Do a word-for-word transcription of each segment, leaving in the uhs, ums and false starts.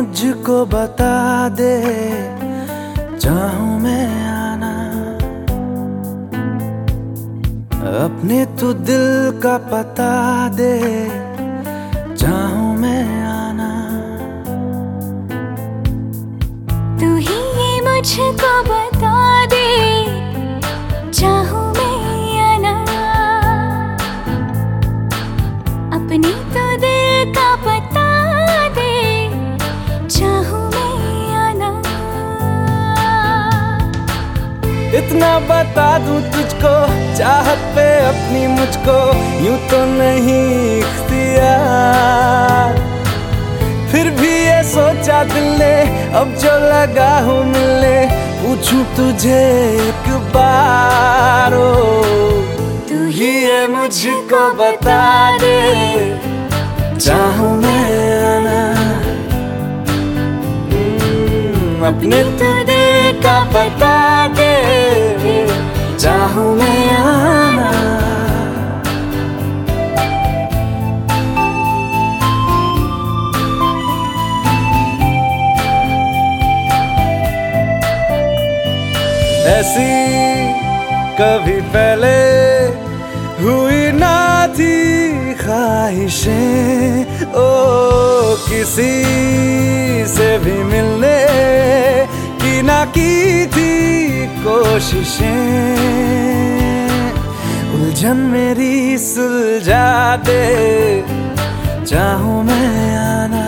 मुझको बता दे, चाहूं मैं आना। अपने तू दिल का पता दे, चाहूं मैं आना। तू ही ये मुझको बता दे, चाहूं मैं आना। अपने तो दिल का पता दे, चाहूं मैं आना। इतना बता दूं तुझको, चाहत पे अपनी मुझको यूं तो नहीं इख्तियार। फिर भी ये सोचा दिल ने, अब जो लगा हूँ मिलने, पूछूं तुझे एक बार। ओ तू ही ये मुझको बता दे, चाहूं मैं आना। अपने तो दिल का पता दे, चाहूं मैं आना। ऐसी कभी पहले हुई ना थी ख्वाहिशें, ओ किसी से भी मिलने की ना की थी कोशिशें। उलझन मेरी सुलझा दे, चाहूं मैं आना।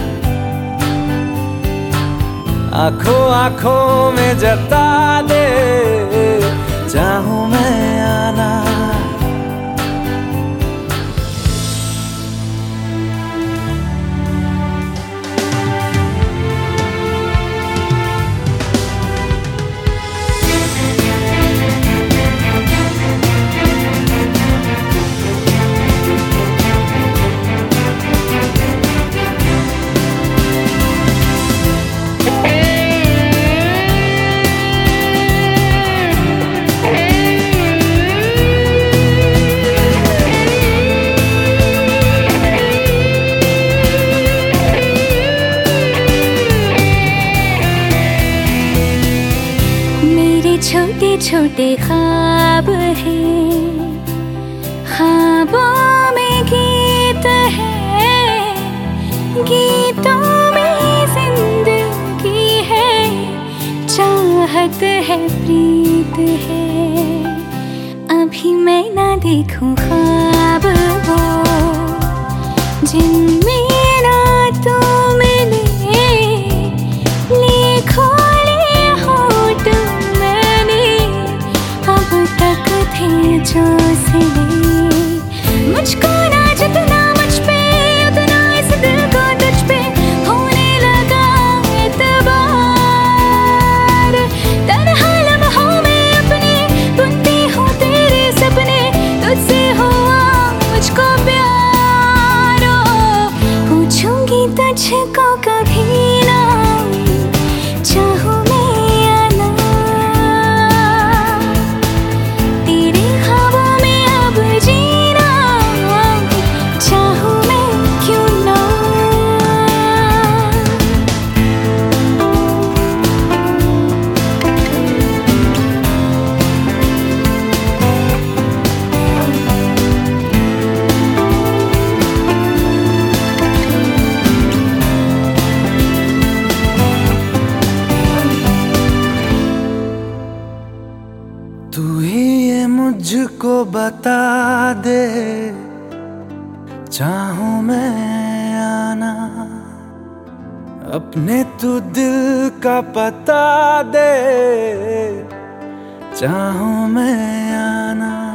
आंखों आंखों में जता दे, चाहूं मैं आना। छोटे छोटे ख्वाब हैं, ख्वाबों में गीत है, गीतों में जिंदगी है, चाहत है, प्रीत है। अभी मैं ना देखूं ख्वाब वो, जिनमें ना तू मिले, लिखो जो सिले। मुझको ना जितना मुझ पे, उतना इस दिल को तुझ पे होने लगा एतबार। तन्हा लम्हों में अपने बुनती हूँ तेरे सपने, तुझसे हुआ मुझको प्यार। पूछूंगी तुझको कभी ना, चाहूं तू ही ये मुझको बता दे, चाहूं मैं आना। अपने तू दिल का पता दे, चाहूं मैं आना।